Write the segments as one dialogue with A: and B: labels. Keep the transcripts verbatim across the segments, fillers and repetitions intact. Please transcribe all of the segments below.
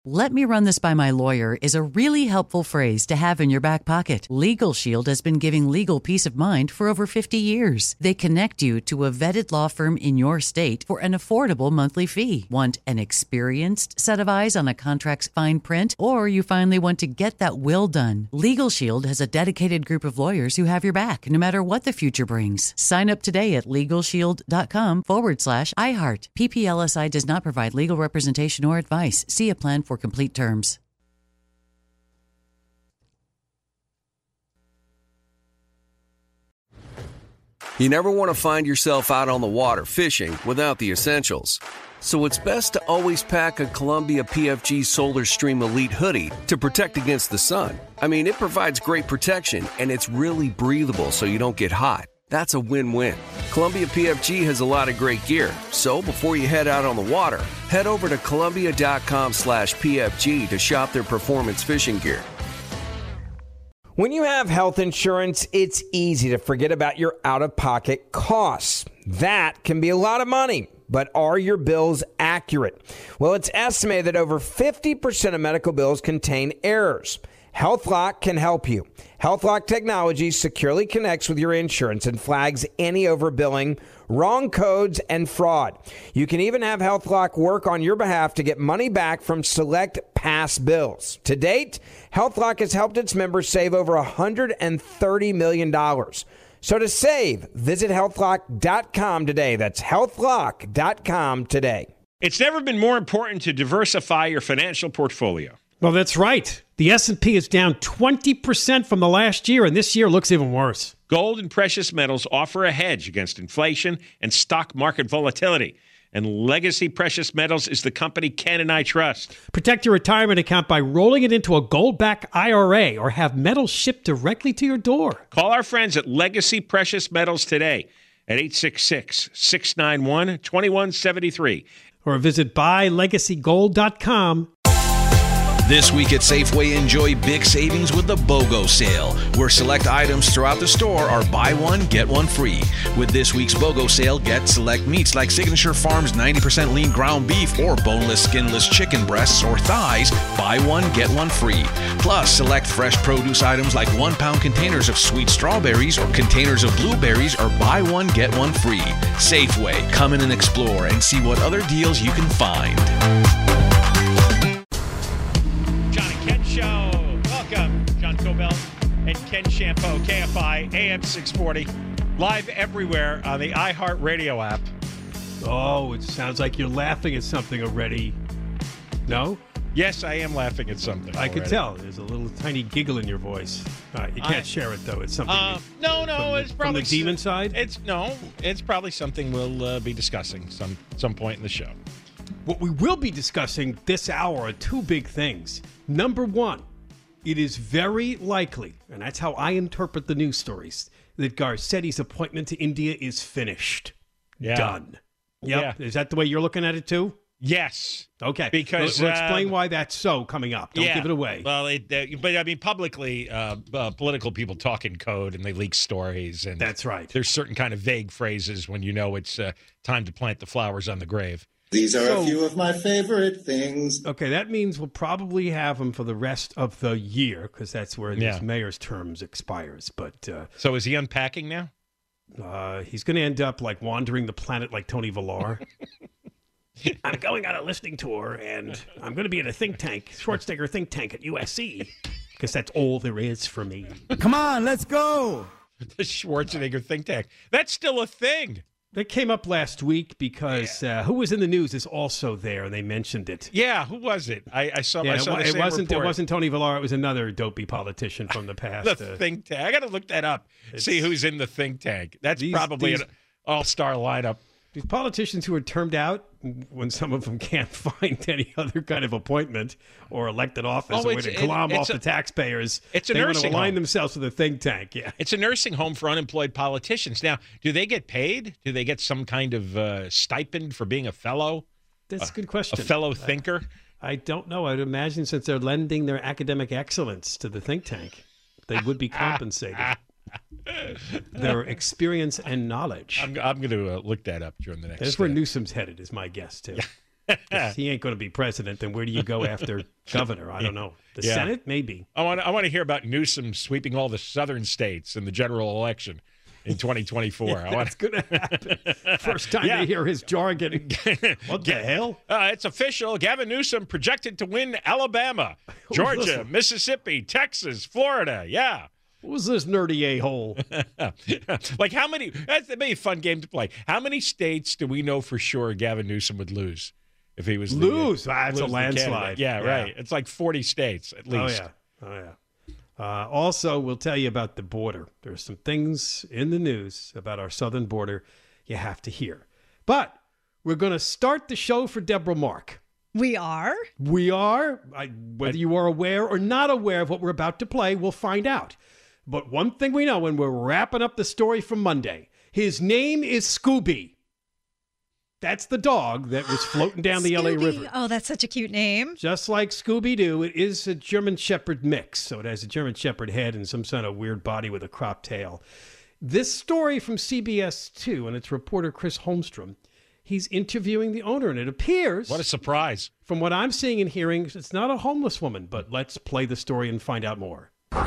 A: "Let me run this by my lawyer" is a really helpful phrase to have in your back pocket. Legal Shield has been giving legal peace of mind for over fifty years. They connect you to a vetted law firm in your state for an affordable monthly fee. Want an experienced set of eyes on a contract's fine print? Or you finally want to get that will done? Legal Shield has a dedicated group of lawyers who have your back, no matter what the future brings. Sign up today at LegalShield.com forward slash iHeart. P P L S I does not provide legal representation or advice. See a plan for complete terms.
B: You never want to find yourself out on the water fishing without the essentials. So it's best to always pack a Columbia P F G Solar Stream Elite hoodie to protect against the sun. I mean, it provides great protection and it's really breathable so you don't get hot. That's a win-win. Columbia P F G has a lot of great gear, so before you head out on the water, head over to Columbia.com slash PFG to shop their performance fishing gear.
C: When you have health insurance, it's easy to forget about your out-of-pocket costs. That can be a lot of money, but are your bills accurate? Well, it's estimated that over fifty percent of medical bills contain errors. HealthLock can help you. HealthLock technology securely connects with your insurance and flags any overbilling, wrong codes, and fraud. You can even have HealthLock work on your behalf to get money back from select past bills. To date, HealthLock has helped its members save over one hundred thirty million dollars. So to save, visit health lock dot com today. That's health lock dot com today.
D: It's never been more important to diversify your financial portfolio.
E: Well, that's right. The S and P is down twenty percent from the last year, and this year looks even worse.
D: Gold and precious metals offer a hedge against inflation and stock market volatility. And Legacy Precious Metals is the company Ken and I trust.
E: Protect your retirement account by rolling it into a gold-backed I R A or have metals shipped directly to your door.
D: Call our friends at Legacy Precious Metals today at eight six six, six nine one, two one seven three.
E: Or visit buy legacy gold dot com.
F: This week at Safeway, enjoy big savings with the BOGO sale, where select items throughout the store are buy one, get one free. With this week's BOGO sale, get select meats like Signature Farms ninety percent lean ground beef or boneless, skinless chicken breasts or thighs, buy one, get one free. Plus, select fresh produce items like one-pound containers of sweet strawberries or containers of blueberries are buy one, get one free. Safeway, come in and explore and see what other deals you can find.
D: Show. Welcome, John Cobell and Ken Champeau, K F I, A M six forty, live everywhere on the iHeartRadio app.
E: Oh, it sounds like you're laughing at something already. No?
D: Yes, I am laughing at something
E: I
D: already.
E: could tell. There's a little tiny giggle in your voice. All right, you can't I, share it, though. It's something.
D: Uh, no, no,
E: from
D: it's
E: the,
D: probably
E: from the demon side.
D: It's no, it's probably something we'll uh, be discussing some some point in the show.
E: What we will be discussing this hour are two big things. Number one, it is very likely, and that's how I interpret the news stories, that Garcetti's appointment to India is finished.
D: Yeah.
E: Done. Yep.
D: Yeah.
E: Is that the way you're looking at it too?
D: Yes.
E: Okay.
D: Because
E: we'll, we'll explain
D: uh,
E: why that's so coming up. Don't
D: yeah.
E: give it away.
D: Well, it, uh, but I mean, publicly, uh, uh, political people talk in code and they leak stories. And
E: that's right.
D: There's certain kind of vague phrases when you know it's uh, time to plant the flowers on the grave.
G: These are
E: so,
G: a few of my favorite things.
E: Okay, that means we'll probably have him for the rest of the year because that's where
D: yeah.
E: this mayor's terms expires. But uh,
D: so is he unpacking now?
E: Uh, he's going to end up like wandering the planet like Tony Villar. I'm going on a listening tour, and I'm going to be in a think tank, Schwarzenegger think tank at U S C, because that's all there is for me.
H: Come on, let's go.
D: The Schwarzenegger think tank. That's still a thing.
E: That came up last week because yeah. uh, who was in the news is also there, and they mentioned it.
D: Yeah, who was it? I, I saw.
E: Yeah,
D: I saw
E: it,
D: the
E: it
D: same
E: wasn't.
D: report.
E: It wasn't Tony Villar. It was another dopey politician from the past.
D: the
E: uh,
D: think tank. I got to look that up. See who's in the think tank. That's
E: these,
D: probably
E: these,
D: an all-star lineup.
E: These politicians who are termed out when some of them can't find any other kind of appointment or elected office
D: oh,
E: or way to glom
D: it,
E: off
D: a,
E: the taxpayers.
D: It's a
E: they
D: nursing
E: want to align
D: home.
E: themselves with a think tank. Yeah,
D: it's a nursing home for unemployed politicians. Now, do they get paid? Do they get some kind of uh, stipend for being a fellow?
E: That's
D: a,
E: a good question.
D: A fellow thinker?
E: I, I don't know. I'd imagine since they're lending their academic excellence to the think tank, they would be compensated. Their experience and knowledge.
D: I'm, I'm going to uh, look that up during the next.
E: That's where Newsom's headed, is my guess too. 'Cause he ain't going to be president, then where do you go after governor? I don't know. The
D: Yeah.
E: Senate? Maybe.
D: I want I want to hear about Newsom sweeping all the southern states in the general election in twenty twenty-four.
E: Yeah,
D: I want
E: that's going to happen. First time
D: Yeah.
E: they hear his jargon. What the hell?
D: Uh, it's official. Gavin Newsom projected to win Alabama, Georgia,
E: Listen.
D: Mississippi, Texas, Florida. Yeah.
E: What was this nerdy a-hole?
D: Like how many? That'd be a fun game to play. How many states do we know for sure Gavin Newsom would lose if he was the,
E: Lose? Ah, it's a
D: lose the
E: landslide.
D: candidate? Yeah,
E: Yeah.
D: right. It's like forty states at least.
E: Oh, yeah. Oh, yeah. Uh, also, we'll tell you about the border. There's some things in the news about our southern border you have to hear. But we're going to start the show for Deborah Mark.
I: We are?
E: We are. I, whether you are aware or not aware of what we're about to play, we'll find out. But one thing we know when we're wrapping up the story from Monday, his name is Scooby. That's the dog that was floating down the L A River.
I: Oh, that's such a cute name.
E: Just like Scooby-Doo, it is a German Shepherd mix. So it has a German Shepherd head and some sort of weird body with a cropped tail. This story from C B S two and its reporter Chris Holmstrom, he's interviewing the owner, and it appears...
D: What a surprise.
E: From what I'm seeing and hearing, it's not a homeless woman, but let's play the story and find out more.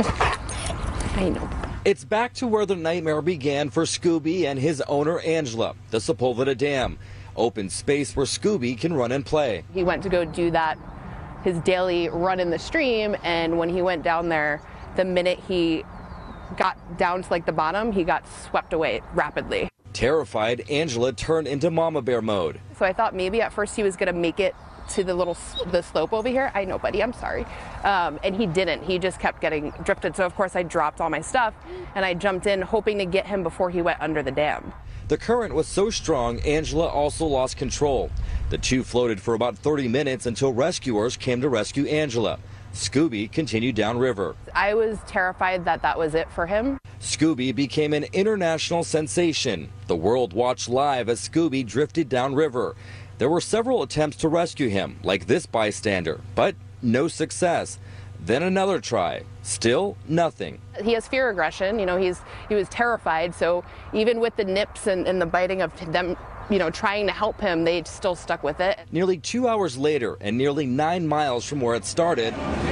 J: I know. It's back to where the nightmare began for Scooby and his owner, Angela, the Sepulveda Dam. Open space where Scooby can run and play.
K: He went to go do that, his daily run in the stream, and when he went down there, the minute he got down to like the bottom, he got swept away rapidly.
J: Terrified, Angela turned into mama bear mode.
K: So I thought maybe at first he was gonna make it to the little the slope over here. I know, buddy, I'm sorry. Um, and he didn't. He just kept getting drifted. So of course I dropped all my stuff and I jumped in hoping to get him before he went under the dam.
J: The current was so strong, Angela also lost control. The two floated for about thirty minutes until rescuers came to rescue Angela. Scooby continued downriver.
K: I was terrified that that was it for him.
J: Scooby became an international sensation. The world watched live as Scooby drifted downriver. There were several attempts to rescue him, like this bystander, but no success. Then another try. Still nothing.
K: He has fear aggression. You know, he's he was terrified. So even with the nips and, and the biting of them, you know, trying to help him, they still stuck with it.
J: Nearly two hours later and nearly nine miles from where it started.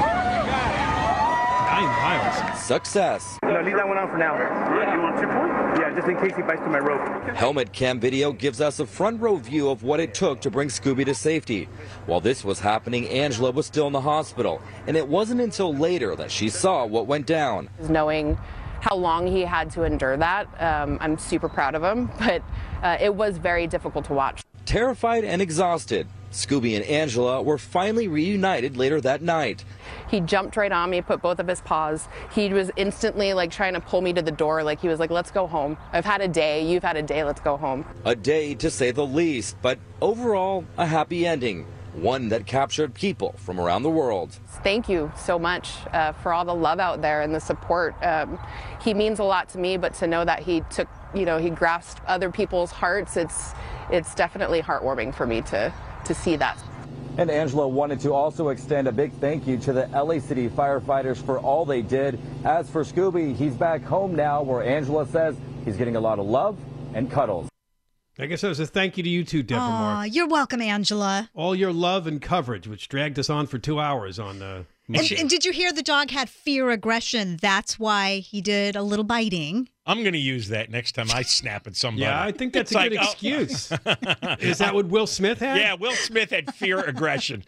E: Nine miles.
J: Success.
L: No, leave that one on for now. Yeah, you want chip one? Yeah, just in case he bites through my rope.
J: Helmet cam video gives us a front row view of what it took to bring Scooby to safety. While this was happening, Angela was still in the hospital, and it wasn't until later that she saw what went down.
K: Knowing how long he had to endure that, um, I'm super proud of him, but uh, it was very difficult to watch.
J: Terrified and exhausted, Scooby and Angela were finally reunited later that night.
K: He jumped right on me, put both of his paws. He was instantly like trying to pull me to the door. Like he was like, let's go home. I've had a day. You've had a day. Let's go home.
J: A day to say the least, but overall a happy ending. One that captured people from around the world.
K: Thank you so much uh, for all the love out there and the support. Um, he means a lot to me, but to know that he took, you know, he grasped other people's hearts, it's it's definitely heartwarming for me to, to see that.
M: And Angela wanted to also extend a big thank you to the L A City firefighters for all they did. As for Scooby, he's back home now, where Angela says he's getting a lot of love and cuddles.
E: I guess that was a thank you to you too, Deborah
I: Aw,
E: Mark.
I: you're welcome, Angela.
E: All your love and coverage, which dragged us on for two hours on uh,
I: And, and did you hear the dog had fear aggression? That's why he did a little biting.
D: I'm going to use that next time I snap at somebody.
E: Yeah, I think that's
D: It's
E: a good
D: like, oh.
E: excuse. Is that what Will Smith had?
D: Yeah, Will Smith had fear aggression.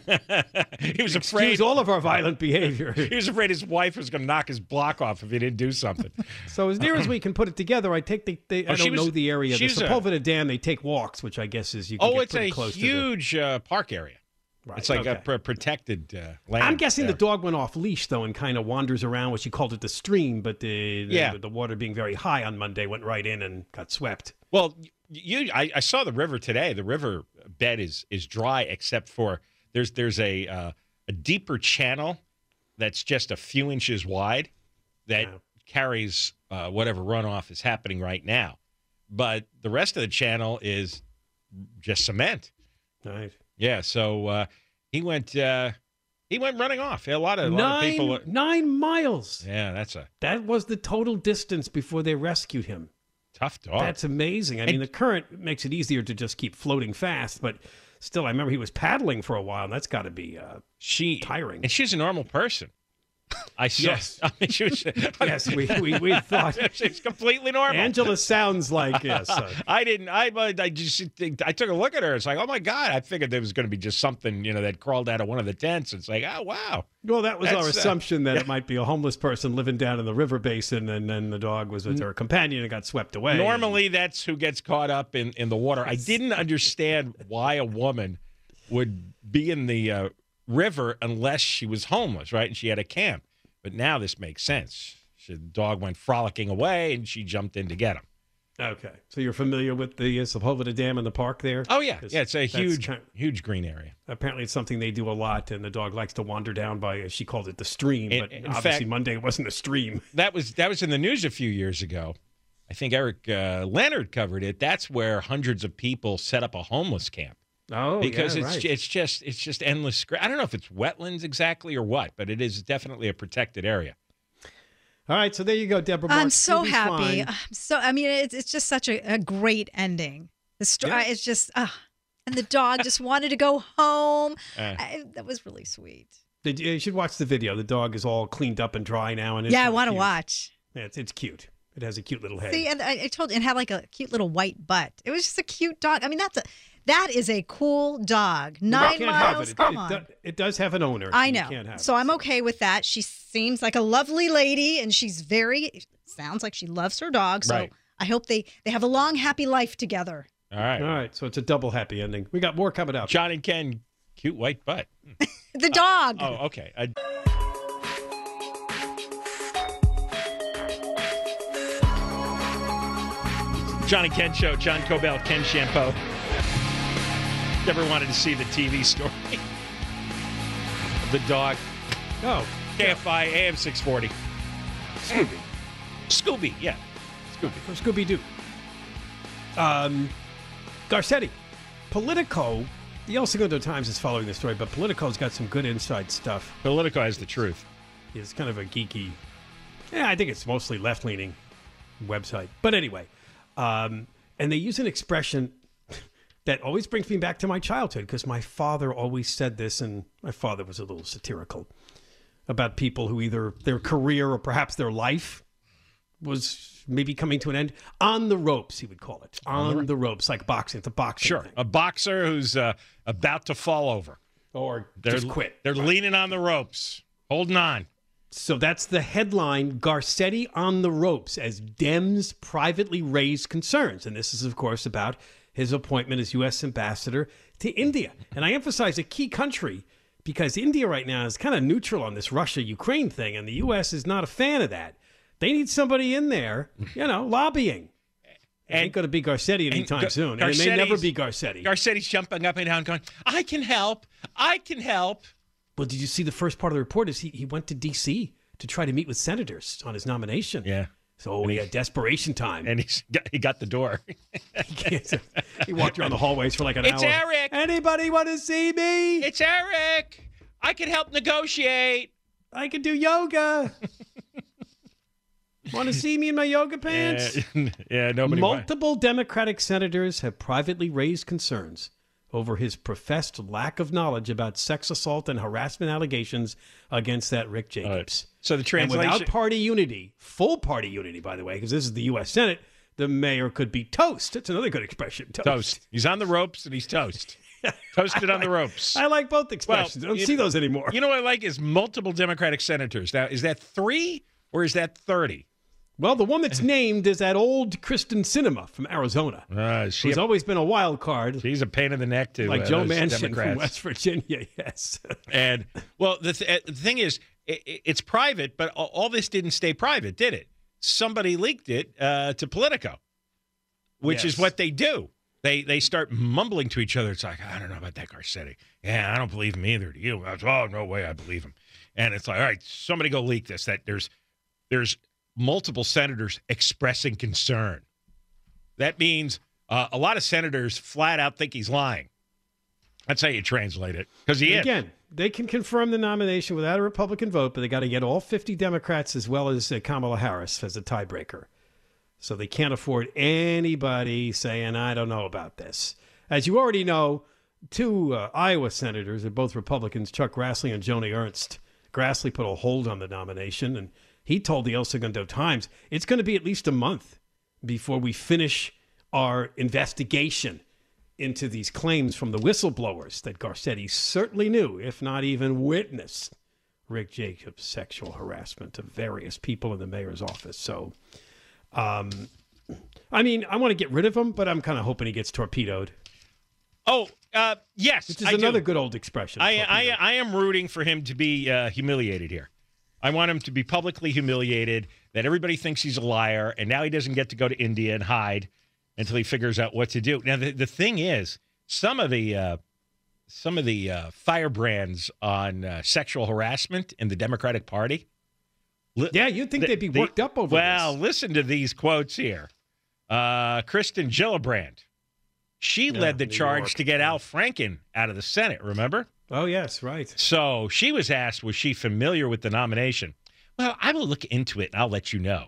D: He was afraid.
E: Excuse all of our violent behavior.
D: He was afraid his wife was going to knock his block off if he didn't do something.
E: So as near as we can put it together, I take the, they,
D: Oh,
E: I
D: she
E: don't
D: was-
E: know the area. The
D: she's a-
E: Sepulveda Dam, they take walks, which I guess is you can
D: Oh,
E: get
D: it's
E: pretty
D: a
E: close
D: huge uh, park area.
E: Right,
D: It's like
E: okay.
D: a pr- protected uh,
E: to the...
D: land.
E: I'm guessing
D: there.
E: the dog went off leash, though, and kind of wanders around what she called it the stream, but the, the,
D: Yeah.
E: the water being very high on Monday went right in and got swept.
D: Well, you, I, I saw the river today. The river bed is is dry, except for there's there's a uh, a deeper channel that's just a few inches wide that
E: Wow.
D: carries uh, whatever runoff is happening right now. But the rest of the channel is just cement.
E: Right.
D: Yeah, so uh, he went uh, he went running off. A lot of, a lot
E: Nine,
D: of people.
E: nine miles.
D: Yeah, that's a
E: That was the total distance before they rescued him.
D: tough dog.
E: That's amazing. I mean, the current makes it easier to just keep floating fast, but still, I remember he was paddling for a while, and that's got to be uh,
D: she
E: tiring.
D: And she's a normal person. I saw.
E: Yes.
D: I mean, she was,
E: yes, we, we, we thought.
D: She's completely normal.
E: Angela sounds like, yes. Uh,
D: I didn't, I, I just, I took a look at her. It's like, oh my God, I figured there was going to be just something, you know, that crawled out of one of the tents. It's like, oh, wow.
E: Well, that was
D: That's,
E: our
D: uh,
E: assumption that it might be a homeless person living down in the river basin, and then the dog was with her companion and got swept away.
D: Normally, that's who gets caught up in, in the water. I didn't understand why a woman would be in the uh, river unless she was homeless, right? And she had a camp. But now this makes sense. She, the dog went frolicking away, and she jumped in to get him.
E: Okay. So you're familiar with the uh, Sepulveda Dam in the park there?
D: Oh, yeah. Yeah, it's a huge,
E: kind of,
D: huge green area.
E: Apparently it's something they do a lot, and the dog likes to wander down by, she called it the stream,
D: In-
E: but
D: in
E: obviously
D: fact-
E: Monday it wasn't a stream.
D: That was that was in the news a few years ago. I think Eric uh, Leonard covered it. That's where hundreds of people set up a homeless camp.
E: Oh,
D: because
E: yeah,
D: it's
E: right.
D: it's just it's just endless. gra- I don't know if it's wetlands exactly or what, but it is definitely a protected area.
E: All right, so there you go, Deborah.
I: I'm
E: Mark.
I: so
E: Scooby's
I: happy.
E: fine.
I: I'm so I mean, it's it's just such a, a great ending. The story
E: Yeah.
I: it's just, uh, and the dog just wanted to go home.
E: Uh.
I: I, that was really sweet.
E: Did you, you should watch the video. The dog is all cleaned up and dry now, and it's
I: Yeah, I
E: really
I: want to
E: cute.
I: watch.
E: Yeah, it's it's cute. It has a cute little head.
I: See, and I, I told you, it had like a cute little white butt. It was just a cute dog. I mean, that's a that is a cool dog.
E: You
I: Nine
E: can't have
I: miles.
E: it. It,
I: Come
E: it,
I: on.
E: do- it does have an owner.
I: I
E: You
I: know.
E: can't have
I: So
E: it.
I: I'm okay with that. She seems like a lovely lady, and she's very, sounds like she loves her dog. So
E: Right.
I: I hope they, they have a long, happy life together.
D: All right.
E: All right, so it's a double happy ending. We got more coming up.
D: John and Ken, cute white butt.
I: The dog.
D: Oh, okay. I, John and Ken show. John Cobell, Ken Shampoo. Never wanted to see the T V story. The dog.
E: Oh.
D: K F I A M six forty.
E: Scooby.
D: Scooby, yeah. Scooby.
E: From Scooby-Doo. Um, Garcetti. Politico, the El Segundo Times is following the story, but Politico's got some good inside stuff.
D: Politico has the truth.
E: It's kind of a geeky, yeah, I think it's mostly left-leaning website. But anyway, um, and they use an expression that always brings me back to my childhood, because my father always said this, and my father was a little satirical about people who either their career or perhaps their life was maybe coming to an end. On the ropes, he would call it. On, the, the ropes, like boxing. It's a boxing
D: Sure.
E: thing.
D: A boxer who's uh, about to fall over.
E: Or
D: They're,
E: just quit.
D: They're leaning on the ropes, holding on.
E: So that's the headline, Garcetti on the ropes, as Dems privately raise concerns. And this is, of course, about his appointment as U S ambassador to India. And I emphasize a key country because India right now is kind of neutral on this Russia-Ukraine thing, and the U S is not a fan of that. They need somebody in there, you know, lobbying. It ain't going to be Garcetti anytime
D: Gar-
E: soon. And it may
D: Garcetti's-
E: never be Garcetti.
D: Garcetti's jumping up and down going, I can help. I can help.
E: Well, did you see the first part of the report is he, he went to D C to try to meet with senators on his nomination.
D: Yeah.
E: So he had desperation time.
D: And he's got, he got the door.
E: He walked around the hallways for like an
D: It's
E: hour.
D: Eric.
E: Anybody want to see me?
D: It's Eric. I can help negotiate.
E: I can do yoga. Want to see me in my yoga pants?
D: Yeah, yeah nobody wa-
E: Multiple Democratic senators have privately raised concerns over his professed lack of knowledge about sex assault and harassment allegations against that Rick Jacobs.
D: So the
E: And
D: translation.
E: without party unity, full party unity, by the way, because this is the U S Senate, the mayor could be toast. That's another good expression. Toast.
D: Toast. He's on the ropes and he's toast. Toasted on the ropes.
E: I like both expressions. I don't
D: you-
E: see those anymore.
D: You know what I like is multiple Democratic senators. Now, is that three or is that thirty?
E: Well, the one that's named is that old Kristen Sinema from Arizona.
D: Uh, she
E: who's
D: a,
E: always been a wild card.
D: she's a pain in the neck to
E: Like
D: uh,
E: Joe
D: those
E: Manchin
D: Democrats.
E: from West Virginia, yes.
D: And well, the, th- uh, the thing is, it, it's private, but all, all this didn't stay private, did it? Somebody leaked it uh, to Politico, which
E: Yes.
D: is what they do. They they start mumbling to each other. It's like, I don't know about that Garcetti. Yeah, I don't believe him either. Do you? I was, oh, no way, I believe him. And it's like, all right, somebody go leak this. That there's there's multiple senators expressing concern. That means uh, a lot of senators flat out think he's lying. That's how you translate it, because he is.
E: Again, they can confirm the nomination without a Republican vote, but they got to get all fifty Democrats as well as uh, Kamala Harris as a tiebreaker. So they can't afford anybody saying, I don't know about this. As you already know, two uh, Iowa senators, they're both Republicans, Chuck Grassley and Joni Ernst. Grassley put a hold on the nomination, and he told the El Segundo Times it's going to be at least a month before we finish our investigation into these claims from the whistleblowers that Garcetti certainly knew, if not even witnessed, Rick Jacobs' sexual harassment of various people in the mayor's office. So, um, I mean, I want to get rid of him, but I'm kind of hoping he gets torpedoed.
D: Oh, uh, yes.
E: Which is
D: I
E: another
D: do.
E: good old expression.
D: I, I, I am rooting for him to be uh, humiliated here. I want him to be publicly humiliated, that everybody thinks he's a liar, and now he doesn't get to go to India and hide until he figures out what to do. Now, the, the thing is, some of the uh, some of the uh, firebrands on uh, sexual harassment in the Democratic Party.
E: Li- yeah, you'd think
D: the,
E: they'd be
D: the,
E: worked up over
D: well,
E: this.
D: Well, listen to these quotes here. Uh, Kristen Gillibrand. She
E: yeah,
D: led the
E: New
D: charge
E: York.
D: to get Al Franken out of the Senate, remember?
E: Oh, yes, right.
D: So she was asked, was she familiar with the nomination? Well, I will look into it, and I'll let you know.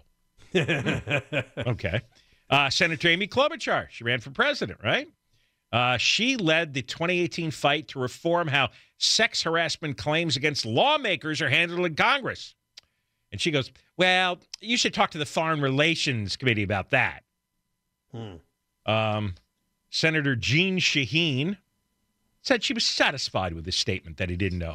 D: Okay. Uh, Senator Amy Klobuchar, she ran for president, right? Uh, she led the twenty eighteen fight to reform how sex harassment claims against lawmakers are handled in Congress. And she goes, well, you should talk to the Foreign Relations Committee about that.
E: Hmm.
D: Um, Senator Jean Shaheen said she was satisfied with his statement that he didn't know.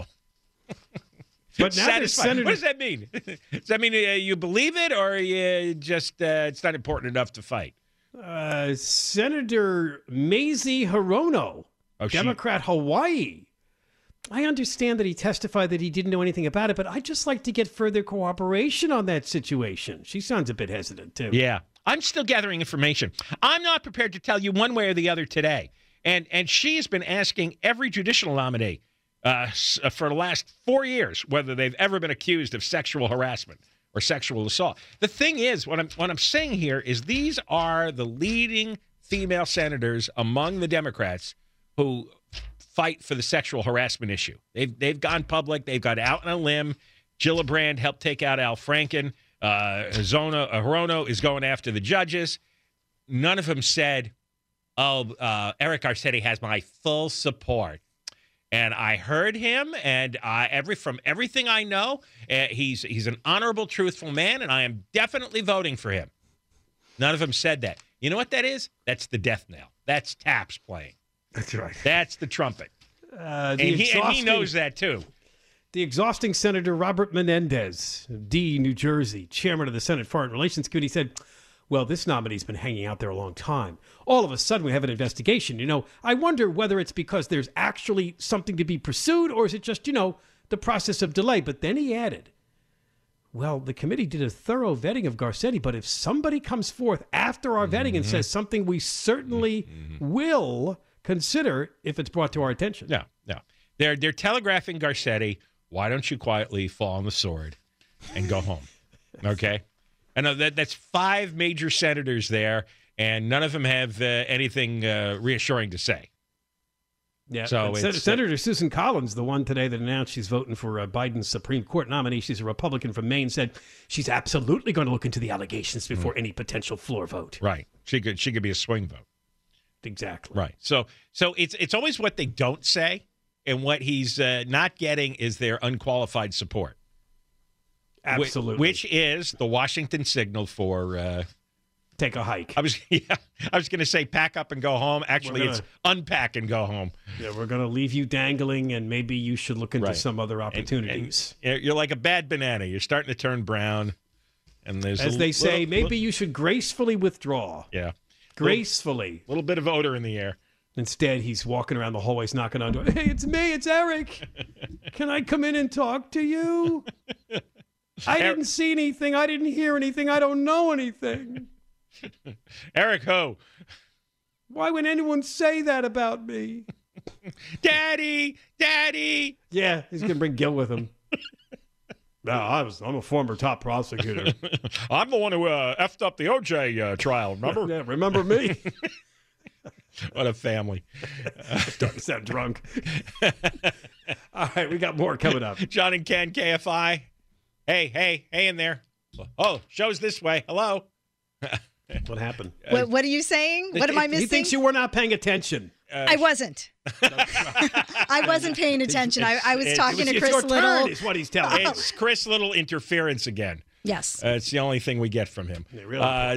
E: But now there's Senator...
D: What does that mean? Does that mean uh, you believe it, or you just uh, it's not important enough to fight?
E: Uh, Senator Mazie Hirono,
D: oh,
E: Democrat,
D: she...
E: Hawaii. I understand that he testified that he didn't know anything about it, but I'd just like to get further cooperation on that situation. She sounds a bit hesitant, too.
D: Yeah. I'm still gathering information. I'm not prepared to tell you one way or the other today. And and she's been asking every judicial nominee uh, for the last four years whether they've ever been accused of sexual harassment or sexual assault. The thing is, what I'm what I'm saying here is these are the leading female senators among the Democrats who fight for the sexual harassment issue. They've they've gone public. They've gone out on a limb. Gillibrand helped take out Al Franken. Uh, Zona Hirono is going after the judges. None of them said, oh, uh, Eric Garcetti has my full support. And I heard him, and I, every from everything I know, uh, he's he's an honorable, truthful man, and I am definitely voting for him. None of them said that. You know what that is? That's the death knell. That's taps playing.
E: That's right.
D: That's the trumpet.
E: Uh,
D: the and, he, and he knows that, too.
E: The exhausting Senator Robert Menendez, D, New Jersey, chairman of the Senate Foreign Relations Committee, said, well, this nominee's been hanging out there a long time. All of a sudden, we have an investigation. You know, I wonder whether it's because there's actually something to be pursued, or is it just, you know, the process of delay? But then he added, well, the committee did a thorough vetting of Garcetti, but if somebody comes forth after our vetting mm-hmm. and says something we certainly mm-hmm. will consider if it's brought to our attention.
D: No, no. They're, they're telegraphing Garcetti, why don't you quietly fall on the sword and go home? Okay? I know that that's five major senators there, and none of them have uh, anything uh, reassuring to say.
E: Yeah.
D: So
E: Sen-
D: it's,
E: Senator uh, Susan Collins, the one today that announced she's voting for uh, Biden's Supreme Court nominee, she's a Republican from Maine, said she's absolutely going to look into the allegations before mm. any potential floor vote.
D: Right. She could she could be a swing vote.
E: Exactly.
D: Right. So so it's it's always what they don't say, and what he's uh, not getting is their unqualified support.
E: Absolutely.
D: Which is the Washington signal for uh,
E: take a hike.
D: I was yeah, I was going to say pack up and go home. Actually, gonna, it's unpack and go home.
E: Yeah, we're going to leave you dangling, and maybe you should look into right. some other opportunities.
D: And, and you're like a bad banana. You're starting to turn brown. And there's
E: As
D: a
E: they say,
D: little,
E: maybe
D: little,
E: you should gracefully withdraw.
D: Yeah.
E: Gracefully.
D: A little, little bit of odor in the air.
E: Instead, he's walking around the hallways knocking on doors. Hey, it's me. It's Eric. Can I come in and talk to you? I didn't see anything. I didn't hear anything. I don't know anything.
D: Eric who?
E: Why would anyone say that about me?
D: Daddy, Daddy.
E: Yeah, he's going to bring Gil with him. No, I was, I'm a former top prosecutor.
D: I'm the one who uh, effed up the O J uh, trial, remember?
E: Yeah, remember me?
D: What a family.
E: Starting to sound drunk. All right, we got more coming up.
D: John and Ken, K F I. Hey, hey, hey in there. Oh, show's this way. Hello.
E: What happened?
I: What, what are you saying? What am I missing?
E: He thinks you were not paying attention.
D: Uh,
I: I wasn't. I wasn't paying attention. I, I was
D: It's-
I: talking
E: It's
I: to Chris
E: your
I: Little.
E: turn, is what he's telling you.
D: It's Chris Little interference again.
I: Yes.
D: Uh, it's the only thing we get from him.
E: really
D: Uh,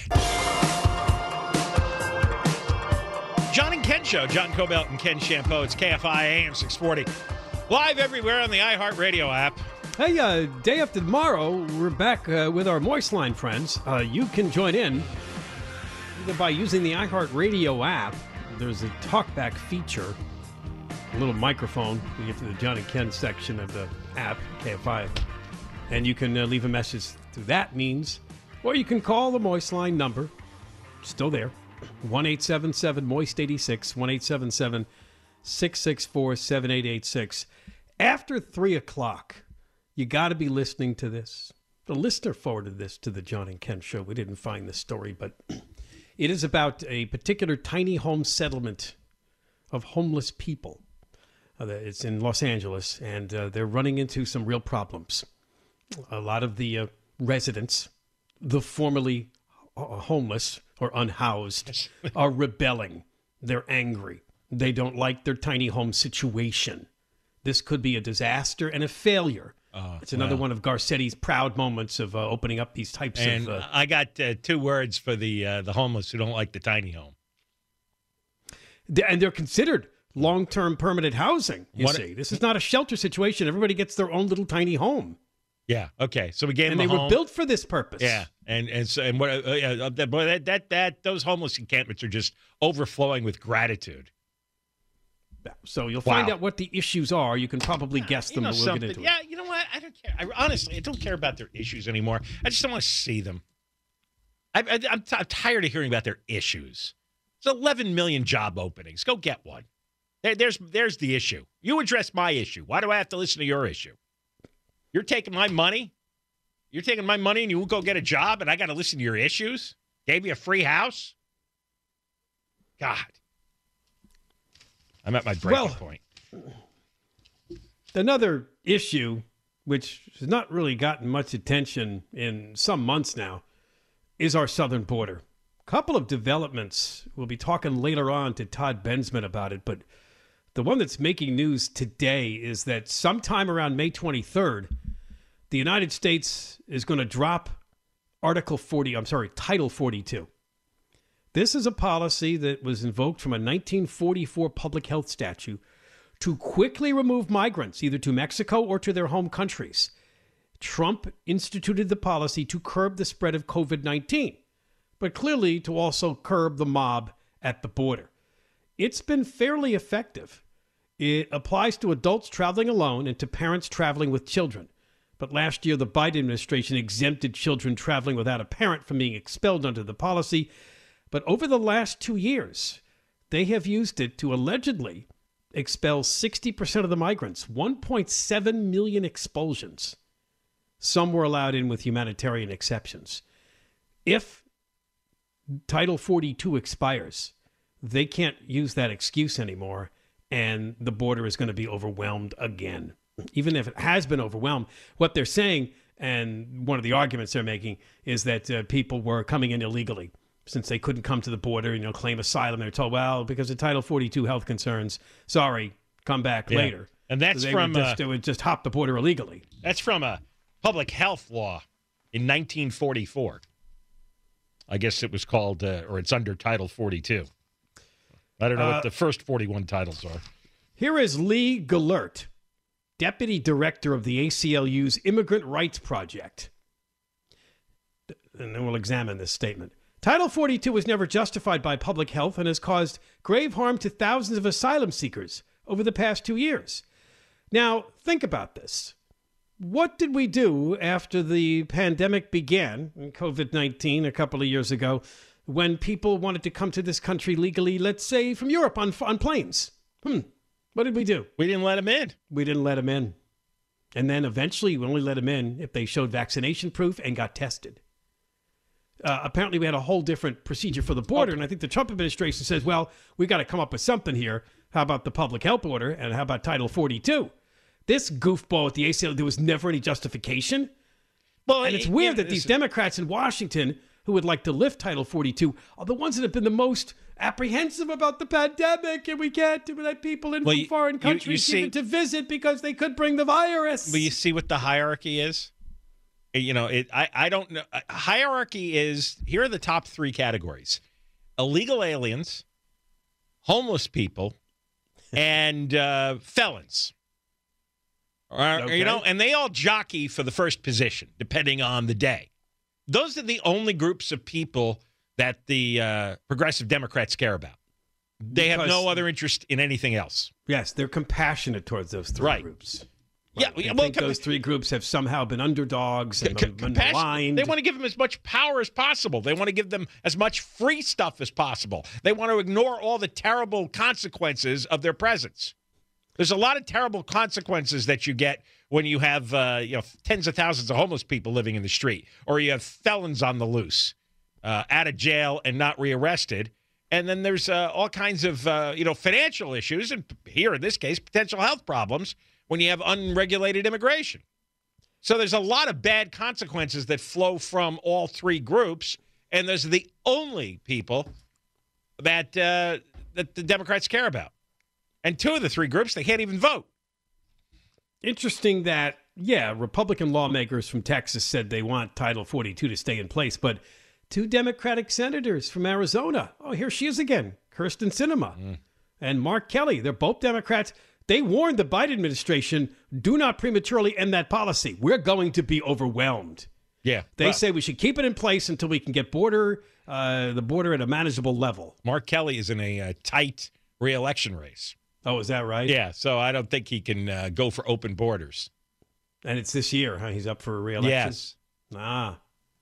D: John and Ken Show. John Cobelt and Ken Shampoo. It's K F I A M six forty. Live everywhere on the iHeartRadio app.
E: Hey, uh, day after tomorrow, we're back uh, with our Moist Line friends. Uh, you can join in either by using the iHeartRadio app. There's a talkback feature, a little microphone. You get to the John and Ken section of the app, K F I, and you can uh, leave a message through that means, or you can call the Moist Line number, still there, one eight seven seven moist eighty-six, one eight seven seven six six four seven eight eight six. After three o'clock, you got to be listening to this. The listener forwarded this to the John and Ken Show. We didn't find the story, but it is about a particular tiny home settlement of homeless people. Uh, it's in Los Angeles, and uh, they're running into some real problems. A lot of the uh, residents, the formerly uh, homeless or unhoused, are rebelling. They're angry. They don't like their tiny home situation. This could be a disaster and a failure.
D: Uh,
E: it's another
D: well.
E: one of Garcetti's proud moments of uh, opening up these types
D: And
E: of... Uh,
D: I got uh, two words for the uh, the homeless who don't like the tiny home.
E: and they're considered long-term permanent housing, you
D: What-
E: see. This is not a shelter situation. Everybody gets their own little tiny home.
D: Yeah. Okay. So we gave
E: And
D: them
E: they
D: a
E: were
D: home.
E: built for this purpose.
D: Yeah, and and so and what uh, uh, that, boy, that that that those homeless encampments are just overflowing with gratitude.
E: So you'll
D: Wow.
E: find out what the issues are. You can probably guess
D: You
E: them,
D: know
E: and we'll get
D: something?
E: into it.
D: Yeah, you know what? I don't care. I, honestly, I don't care about their issues anymore. I just don't want to see them. I, I, I'm, t- I'm tired of hearing about their issues. There's eleven million job openings. Go get one. There, there's there's the issue. You address my issue. Why do I have to listen to your issue? You're taking my money. You're taking my money, and you won't go get a job, and I got to listen to your issues. Gave you a free house. God, I'm at my breaking
E: Well,
D: point.
E: Another issue, which has not really gotten much attention in some months now, is our southern border. A couple of developments. We'll be talking later on to Todd Bensman about it, but the one that's making news today is that sometime around May twenty-third, the United States is going to drop Article forty, I'm sorry, Title forty-two. This is a policy that was invoked from a nineteen forty-four public health statute to quickly remove migrants either to Mexico or to their home countries. Trump instituted the policy to curb the spread of covid nineteen, but clearly to also curb the mob at the border. It's been fairly effective. It applies to adults traveling alone and to parents traveling with children. But last year, the Biden administration exempted children traveling without a parent from being expelled under the policy. But over the last two years, they have used it to allegedly expel sixty percent of the migrants, one point seven million expulsions. Some were allowed in with humanitarian exceptions. If Title forty-two expires, they can't use that excuse anymore, and the border is going to be overwhelmed again. Even if it has been overwhelmed, what they're saying, and one of the arguments they're making, is that uh, people were coming in illegally since they couldn't come to the border and you know, claim asylum. They're told, well, because of Title forty-two health concerns, sorry, come back
D: Yeah.
E: later.
D: And that's
E: so they
D: from
E: would just,
D: uh,
E: they would just hop the border illegally.
D: That's from a public health law in nineteen forty-four. I guess it was called, uh, or it's under Title forty-two. I don't know
E: Uh,
D: what the first forty-one titles are.
E: Here is Lee Gellert, Deputy Director of the A C L U's Immigrant Rights Project. And then we'll examine this statement. Title forty-two was never justified by public health and has caused grave harm to thousands of asylum seekers over the past two years. Now, think about this. What did we do after the pandemic began, covid nineteen, a couple of years ago, when people wanted to come to this country legally, let's say from Europe on, on planes? Hmm. What did we do?
D: We didn't let them in.
E: We didn't let them in. And then eventually we only let them in if they showed vaccination proof and got tested. Uh, apparently we had a whole different procedure for the border. And I think the Trump administration says, well, we got to come up with something here. How about the public health order? And how about Title forty-two? This goofball with the A C L U, there was never any justification.
D: Well,
E: and it's
D: it-
E: weird
D: yeah,
E: that these
D: this-
E: Democrats in Washington who would like to lift Title forty-two are the ones that have been the most apprehensive about the pandemic, and we can't let people in
D: Well,
E: from
D: you-
E: foreign
D: you- you
E: countries
D: see-
E: even to visit because they could bring the virus.
D: But you see what the hierarchy is? You know, it. I, I don't know. Uh, Hierarchy is, here are the top three categories. Illegal aliens, homeless people, and uh, felons. Uh,
E: Okay.
D: You know, and they all jockey for the first position, depending on the day. Those are the only groups of people that the uh, progressive Democrats care about. They have
E: Because-
D: no other interest in anything else.
E: Yes, they're compassionate towards those three
D: Right.
E: groups.
D: Yeah,
E: They
D: yeah, well,
E: think
D: com-
E: those three groups have somehow been underdogs and
D: C-
E: been
D: compassion-
E: maligned.
D: They want to give them as much power as possible. They want to give them as much free stuff as possible. They want to ignore all the terrible consequences of their presence. There's a lot of terrible consequences that you get when you have uh, you know tens of thousands of homeless people living in the street, or you have felons on the loose, uh, out of jail and not rearrested. And then there's uh, all kinds of uh, you know financial issues, and here in this case, potential health problems when you have unregulated immigration. So there's a lot of bad consequences that flow from all three groups, and those are the only people that uh, that the Democrats care about. And two of the three groups, they can't even vote.
E: Interesting that, yeah, Republican lawmakers from Texas said they want Title forty-two to stay in place, but two Democratic senators from Arizona, oh, here she is again, Kirsten Sinema
D: Mm.
E: and Mark Kelly, they're both Democrats. They warned the Biden administration, do not prematurely end that policy. We're going to be overwhelmed.
D: Yeah.
E: They
D: well,
E: say we should keep it in place until we can get border uh, the border at a manageable level.
D: Mark Kelly is in a uh, tight re-election race.
E: Oh, is that right?
D: Yeah, so I don't think he can uh, go for open borders.
E: And it's this year, huh? He's up for re-election?
D: Yes.
E: Ah.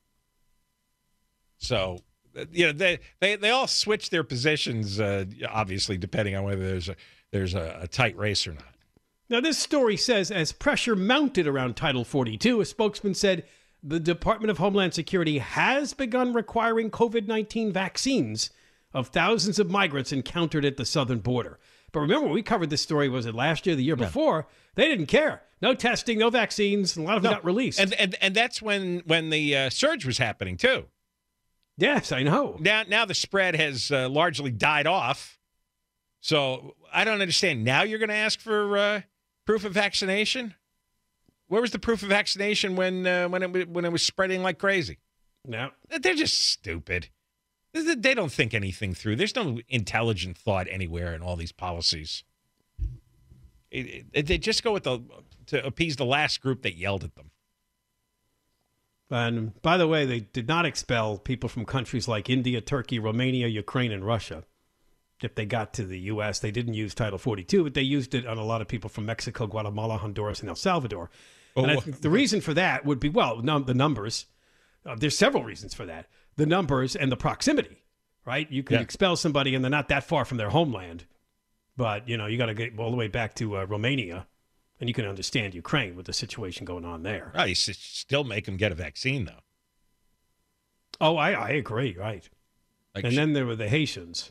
D: So, uh, you know, they, they, they all switch their positions, uh, obviously, depending on whether there's a, there's a, a tight race or not.
E: Now, this story says, as pressure mounted around Title forty-two, a spokesman said the Department of Homeland Security has begun requiring COVID nineteen vaccines of thousands of migrants encountered at the southern border. But remember, we covered this story, was it last year, the year before? They didn't care. No testing, no vaccines, and a lot of them
D: No.
E: got released.
D: And, and, and that's when, when the uh, surge was happening, too.
E: Yes, I know.
D: Now, now the spread has uh, largely died off. So I don't understand. Now you're going to ask for uh, proof of vaccination? Where was the proof of vaccination when uh, when it wa- when it was spreading like crazy?
E: No.
D: They're just stupid. They don't think anything through. There's no intelligent thought anywhere in all these policies. It, it, they just go with the to appease the last group that yelled at them.
E: And by the way, they did not expel people from countries like India, Turkey, Romania, Ukraine, and Russia. If they got to the U S, they didn't use Title forty-two, but they used it on a lot of people from Mexico, Guatemala, Honduras, and El Salvador. And I
D: Oh.
E: think the reason for that would be, well, num- the numbers. Uh, there's several reasons for that. The numbers and the proximity, right? You can
D: Yeah.
E: expel somebody and they're not that far from their homeland. But, you know, you got to get all the way back to uh, Romania. And you can understand Ukraine with the situation going on there.
D: Oh, you s- still make them get a vaccine, though.
E: Oh, I, I agree, right.
D: Like
E: and
D: sh-
E: then there were the Haitians.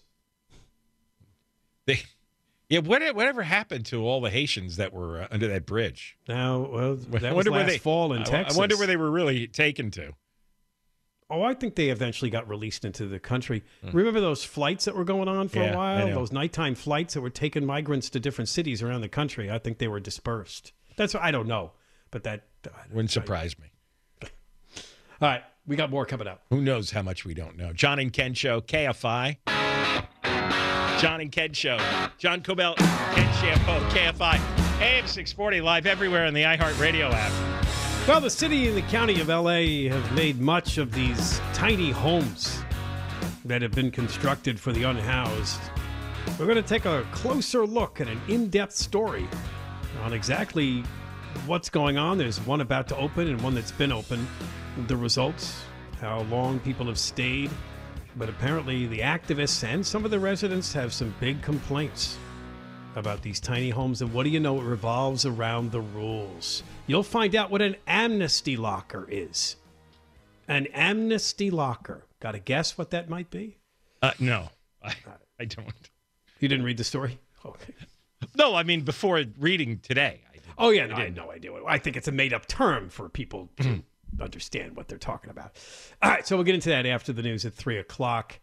D: They, yeah, what, whatever happened to all the Haitians that were uh, under that bridge?
E: Now, well, that
D: I
E: was
D: wonder where
E: last
D: they,
E: fall in
D: I,
E: Texas.
D: I wonder where they were really taken to.
E: Oh, I think they eventually got released into the country. Remember those flights that were going on for
D: Yeah,
E: a
D: I
E: while?
D: know.
E: Those nighttime flights that were taking migrants to different cities around the country? I think they were dispersed. That's what I don't know, but that
D: Wouldn't surprise me.
E: All right, we got more coming up.
D: Who knows how much we don't know? John and Ken Show, K F I. John and Ken Show. John Cobell, Ken Shampoo, K F I. A M six forty, live everywhere in the iHeartRadio app.
E: Well, the city and the county of L A have made much of these tiny homes that have been constructed for the unhoused. We're going to take a closer look at an in-depth story on exactly what's going on. There's one about to open and one that's been open. The results, how long people have stayed. But apparently the activists and some of the residents have some big complaints about these tiny homes. And what do you know? It revolves around the rules. You'll find out what an amnesty locker is. An amnesty locker. Got a guess what that might be?
D: Uh, no, I, I don't.
E: You didn't read the story? Okay.
D: No, I mean, before reading today. I didn't.
E: Oh, yeah, no, I had no idea. I think it's a made-up term for people to understand what they're talking about. All right, so we'll get into that after the news at three o'clock.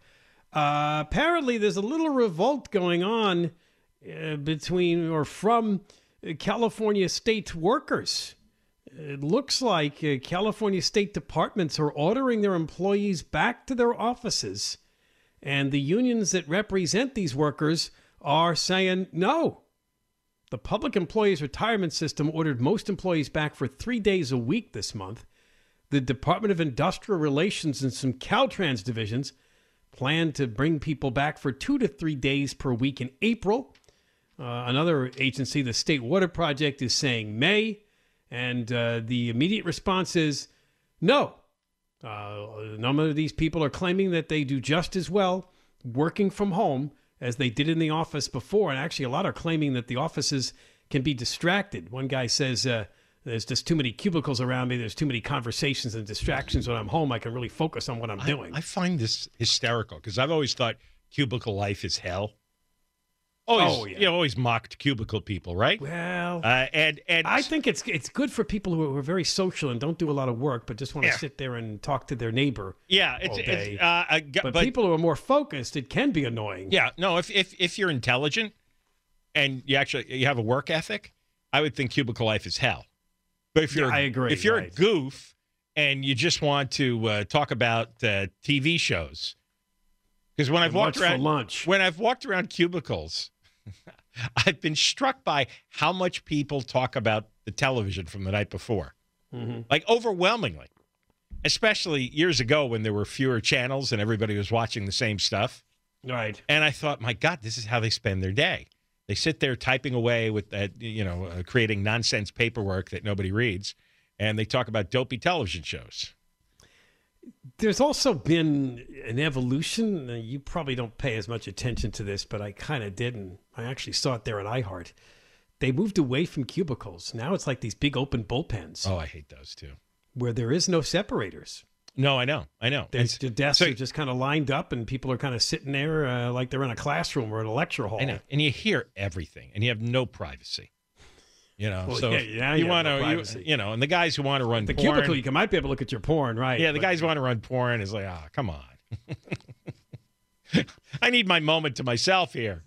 E: Uh, apparently, there's a little revolt going on uh, between or from uh, California state workers. It looks like uh, California state departments are ordering their employees back to their offices, and the unions that represent these workers are saying no. The Public Employees Retirement System ordered most employees back for three days a week this month. The Department of Industrial Relations and some Caltrans divisions plan to bring people back for two to three days per week in April. Uh, another agency, the State Water Project, is saying May. And uh, the immediate response is no. Uh, a number of these people are claiming that they do just as well working from home as they did in the office before. And actually, a lot are claiming that the offices can be distracted. One guy says, uh, there's just too many cubicles around me. There's too many conversations and distractions. When I'm home, I can really focus on what I'm
D: I,
E: doing.
D: I find this hysterical because I've always thought cubicle life is hell. Always,
E: oh, yeah.
D: You know, always mocked cubicle people, right?
E: Well,
D: uh, and and
E: I think it's it's good for people who are very social and don't do a lot of work, but just want to
D: Yeah.
E: sit there and talk to their neighbor.
D: yeah, it's,
E: all day.
D: it's uh, I got-
E: but,
D: but
E: people who are more focused, it can be annoying.
D: yeah, no. If if if you're intelligent and you actually you have a work ethic, I would think cubicle life is hell. But if you're,
E: Yeah, I agree,
D: If you're
E: right.
D: a goof and you just want to uh, talk about uh, T V shows, because when I've
E: And
D: walked
E: what's for
D: around
E: lunch?
D: when I've walked around cubicles. I've been struck by how much people talk about the television from the night before.
E: Mm-hmm.
D: Like overwhelmingly, especially years ago when there were fewer channels and everybody was watching the same stuff.
E: Right.
D: And I thought, my God, this is how they spend their day. They sit there typing away with that, you know, uh, creating nonsense paperwork that nobody reads, and they talk about dopey television shows.
E: There's also been an evolution. Uh, You probably don't pay as much attention to this, but I kind of did, and I actually saw it there at iHeart. They moved away from cubicles. Now it's like these big open bullpens
D: Oh, I hate those too.
E: where there is no separators.
D: No, I know, I know.
E: There's,
D: And
E: the desks
D: so-
E: are just kind of lined up, and people are kind of sitting there uh, like they're in a classroom or in a lecture hall.
D: I know, and you hear everything, and you have no privacy. You know,
E: Well,
D: so
E: yeah,
D: if
E: yeah,
D: you
E: you have
D: want
E: no
D: to,
E: privacy.
D: you, you know, and the guys who want to run
E: The
D: porn,
E: cubicle, you can, might be able to look at your porn, right?
D: yeah, the
E: but-
D: guys who want to run porn is like, ah, come on. I need my moment to myself here.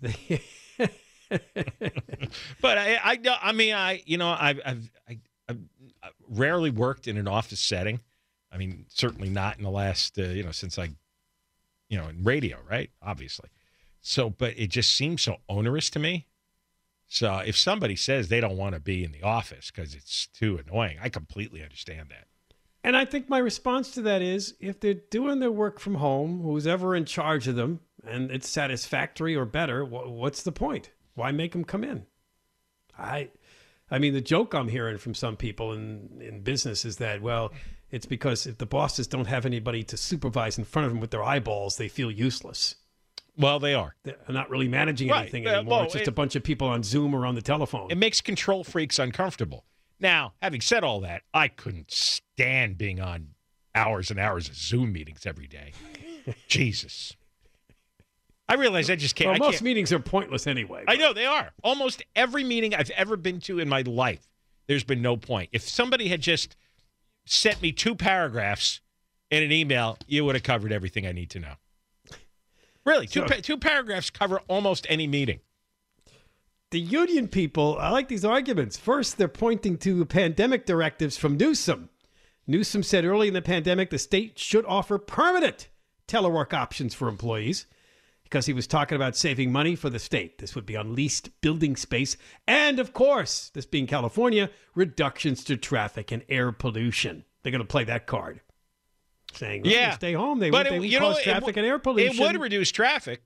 D: But I, I, know- I mean, I, you know, I've, I've, I, I've rarely worked in an office setting. I mean, certainly not in the last, uh, you know, since I, you know, in radio, right? Obviously. So, but it just seems so onerous to me. So if somebody says they don't want to be in the office because it's too annoying, I completely understand that.
E: And I think my response to that is if they're doing their work from home, who's ever in charge of them, and it's satisfactory or better, wh- what's the point? Why make them come in? I I mean, the joke I'm hearing from some people in, in business is that, well, it's because if the bosses don't have anybody to supervise in front of them with their eyeballs, they feel useless.
D: Well, they are.
E: They're not really managing
D: Right.
E: anything
D: Uh,
E: anymore.
D: well,
E: it's just
D: it-
E: a bunch of people on Zoom or on the telephone.
D: It makes control freaks uncomfortable. Now, having said all that, I couldn't stand being on hours and hours of Zoom meetings every day. Jesus. I realize I just can't.
E: Well,
D: I
E: most
D: can't.
E: meetings are pointless anyway.
D: I know they are. Almost every meeting I've ever been to in my life, there's been no point. If somebody had just sent me two paragraphs in an email, you would have covered everything I need to know. Really, two,
E: So-
D: pa- two paragraphs cover almost any meeting.
E: The union people, I like these arguments. First, they're pointing to pandemic directives from Newsom. Newsom said early in the pandemic the state should offer permanent telework options for employees because he was talking about saving money for the state. This would be on leased building space. And, of course, this being California, reductions to traffic and air pollution. They're going to play that card. Saying, well,
D: Yeah.
E: you stay home. They,
D: But
E: would, they
D: it-
E: would
D: you know,
E: cause
D: it
E: traffic
D: w-
E: and air pollution.
D: It would reduce traffic.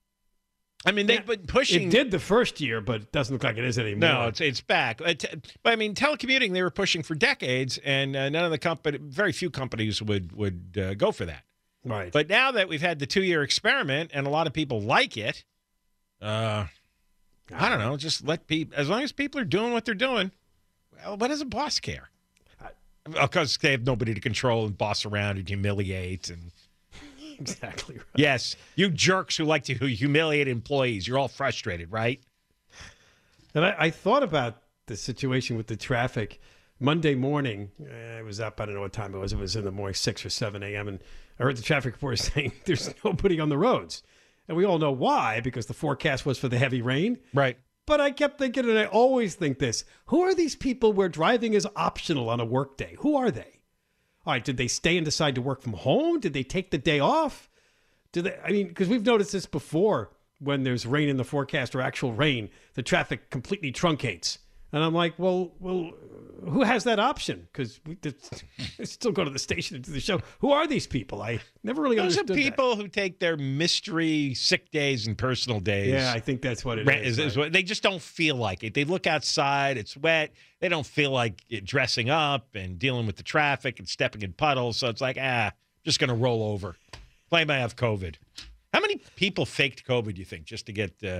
D: I mean, they've
E: Yeah,
D: been pushing.
E: It did the first year, but it doesn't look like it is anymore.
D: No, it's it's back. Uh, t- But I mean, telecommuting they were pushing for decades, and uh, none of the company, very few companies would would uh, go for that.
E: Right.
D: But now that we've had the two year experiment, and a lot of people like it, uh, I don't know. Just let people, as long as people are doing what they're doing. Well, what does a boss care? Because they have nobody to control and boss around and humiliate and.
E: Exactly right.
D: Yes, you jerks who like to humiliate employees. You're all frustrated, right?
E: And I, I thought about the situation with the traffic. Monday morning, I was up, I don't know what time it was. It was in the morning, six or seven a.m., and I heard the traffic reporter saying there's nobody on the roads. And we all know why, because the forecast was for the heavy rain.
D: Right.
E: But I kept thinking, and I always think this, who are these people where driving is optional on a work day? Who are they? All right, did they stay and decide to work from home? Did they take the day off? Did they? I mean, because we've noticed this before when there's rain in the forecast or actual rain, the traffic completely truncates. And I'm like, well, well, who has that option? Because we still go to the station and do the show. Who are these people? I never really
D: Those
E: understood
D: are people
E: that.
D: who take their mystery sick days and personal days.
E: Yeah, I think that's what it
D: Right,
E: is.
D: is- is
E: right?
D: what- They just don't feel like it. They look outside, it's wet. They don't feel like it, dressing up and dealing with the traffic and stepping in puddles. So it's like, ah, just going to roll over. Claim I have COVID. How many people faked COVID, do you think, just to get uh,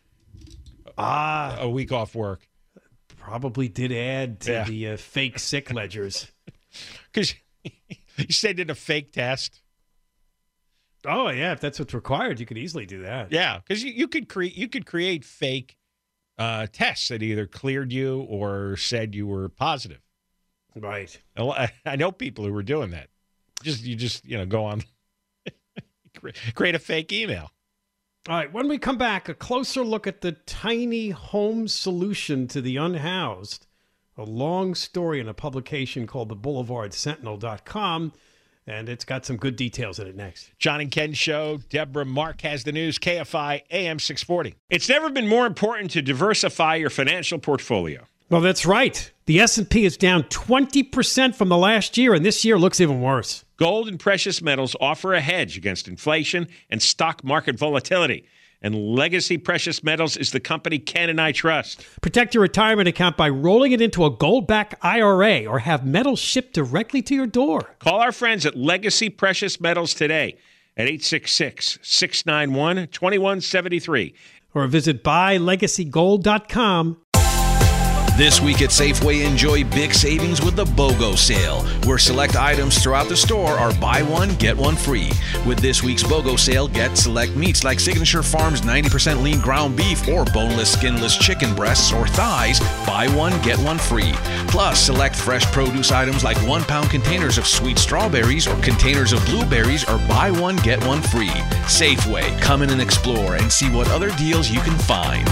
E: Ah.
D: a week off work?
E: Probably did add to
D: Yeah.
E: the uh, fake sick ledgers.
D: Because you said did a fake test.
E: Oh, yeah, if that's what's required, you could easily do that.
D: Yeah, because you, you could create you could create fake uh, tests that either cleared you or said you were positive.
E: Right.
D: A lo- I know people who were doing that. Just you just you know go on, create a fake email.
E: All right, when we come back, a closer look at the tiny home solution to the unhoused. A long story in a publication called the boulevard sentinel dot com, and it's got some good details in it next.
D: John and Ken Show. Deborah Mark has the news. K F I A M six forty. It's never been more important to diversify your financial portfolio.
E: Well, that's right. The S and P is down twenty percent from the last year, and this year looks even worse.
D: Gold and precious metals offer a hedge against inflation and stock market volatility. And Legacy Precious Metals is the company Ken and I trust.
E: Protect your retirement account by rolling it into a gold-backed I R A or have metals shipped directly to your door.
D: Call our friends at Legacy Precious Metals today at eight six six, six nine one, two one seven three.
E: Or visit buy legacy gold dot com.
F: This week at Safeway, enjoy big savings with the BOGO sale, where select items throughout the store are buy one, get one free. With this week's BOGO sale, get select meats like Signature Farms ninety percent lean ground beef or boneless, skinless chicken breasts or thighs, buy one, get one free. Plus, select fresh produce items like one-pound containers of sweet strawberries or containers of blueberries are buy one, get one free. Safeway, come in and explore and see what other deals you can find.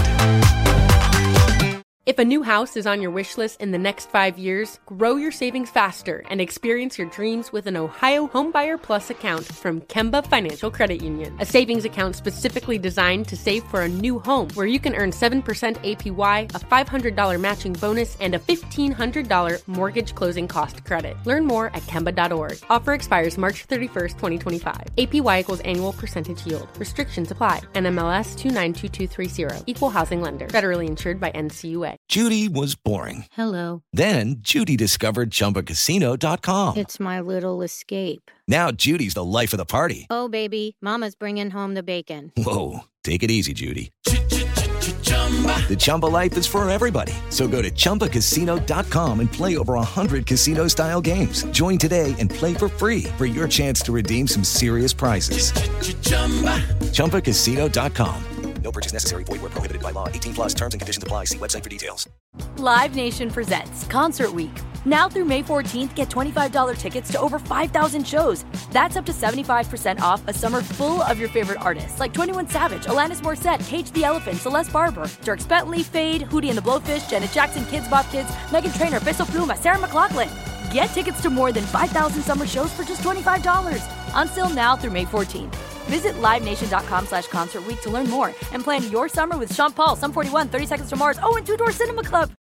N: If a new house is on your wish list in the next five years, grow your savings faster and experience your dreams with an Ohio Homebuyer Plus account from Kemba Financial Credit Union. A savings account specifically designed to save for a new home where you can earn seven percent A P Y, a five hundred dollars matching bonus, and a fifteen hundred dollars mortgage closing cost credit. Learn more at Kemba dot org. Offer expires March thirty-first, twenty twenty-five. A P Y equals annual percentage yield. Restrictions apply. N M L S two nine two two three zero. Equal housing lender. Federally insured by N C U A.
O: Judy was boring.
P: Hello.
O: Then Judy discovered Chumba Casino dot com.
P: It's my little escape.
O: Now Judy's the life of the party.
P: Oh, baby, mama's bringing home the bacon.
O: Whoa, take it easy, Judy. The Chumba life is for everybody. So go to Chumba Casino dot com and play over one hundred casino-style games. Join today and play for free for your chance to redeem some serious prizes. Chumba Casino dot com.
Q: No purchase necessary. Void where prohibited by law. eighteen plus terms and conditions apply. See website for details.
R: Live Nation presents Concert Week. Now through May fourteenth, get twenty-five dollars tickets to over five thousand shows. That's up to seventy-five percent off a summer full of your favorite artists like twenty-one Savage, Alanis Morissette, Cage the Elephant, Celeste Barber, Dierks Bentley, Fade, Hootie and the Blowfish, Janet Jackson, Kids Bop Kids, Meghan Trainor, Peso Pluma, Sarah McLachlan. Get tickets to more than five thousand summer shows for just twenty-five dollars. On sale now through May fourteenth. Visit live nation dot com slash concert week to learn more and plan your summer with Sean Paul, Sum forty-one, thirty Seconds to Mars, oh, and Two Door Cinema Club.